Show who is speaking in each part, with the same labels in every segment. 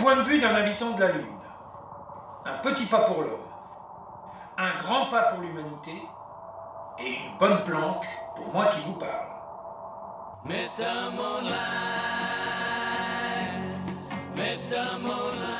Speaker 1: point de vue d'un habitant de la Lune. Un petit pas pour l'homme, un grand pas pour l'humanité, et une bonne planque pour moi qui vous parle.
Speaker 2: Mr. Moonlight, Mr. Moonlight.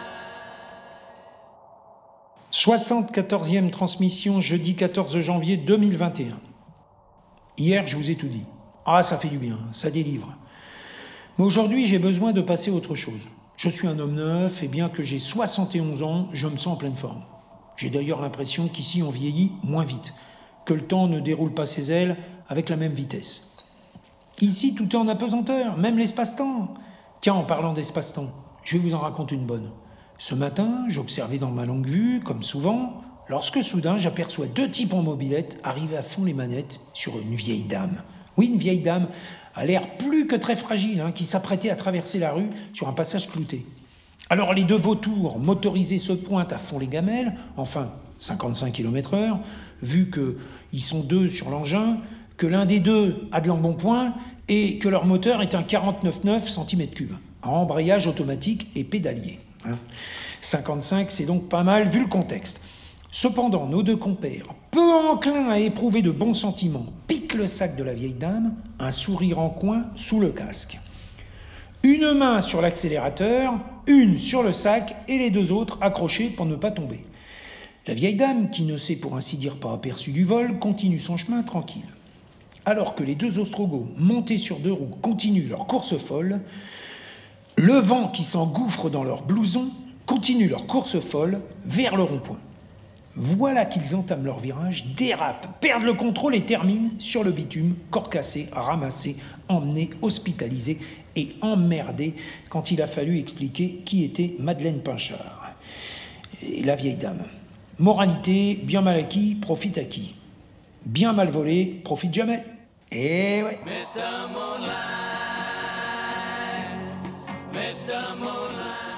Speaker 3: 74e transmission, jeudi 14 janvier 2021. Hier, je vous ai tout dit. Ah, ça fait du bien, ça délivre. Mais aujourd'hui, j'ai besoin de passer à autre chose. Je suis un homme neuf, et bien que j'ai 71 ans, je me sens en pleine forme. J'ai d'ailleurs l'impression qu'ici, on vieillit moins vite, que le temps ne déroule pas ses ailes avec la même vitesse. Ici, tout est en apesanteur, même l'espace-temps. Tiens, en parlant d'espace-temps, je vais vous en raconter une bonne. Ce matin, j'observais dans ma longue vue, comme souvent, lorsque soudain, j'aperçois 2 types en mobilette arriver à fond les manettes sur une vieille dame. Oui, une vieille dame, à l'air plus que très fragile, qui s'apprêtait à traverser la rue sur un passage clouté. Alors les 2 vautours motorisés se pointent à fond les gamelles, enfin 55 km/h, vu qu'ils sont 2 sur l'engin, que l'un des 2 a de l'embonpoint et que leur moteur est un 49,9 cm3, en embrayage automatique et pédalier. 55, c'est donc pas mal vu le contexte. Cependant, nos 2 compères, peu enclins à éprouver de bons sentiments, piquent le sac de la vieille dame, un sourire en coin sous le casque. Une main sur l'accélérateur, une sur le sac et les 2 autres accrochés pour ne pas tomber. La vieille dame, qui ne s'est pour ainsi dire pas aperçue du vol, continue son chemin tranquille. Alors que les 2 ostrogoths, montés sur 2 roues, continuent leur course folle, le vent qui s'engouffre dans leur blouson continue leur course folle vers le rond-point. Voilà qu'ils entament leur virage, dérapent, perdent le contrôle et terminent sur le bitume, corps cassé, ramassé, emmené, hospitalisé et emmerdé quand il a fallu expliquer qui était Madeleine Pinchard. Et la vieille dame. Moralité, bien mal acquis, profite à qui? Bien mal volé, profite jamais. Eh ouais.
Speaker 2: Mr. Moonlight, Mr. Moonlight.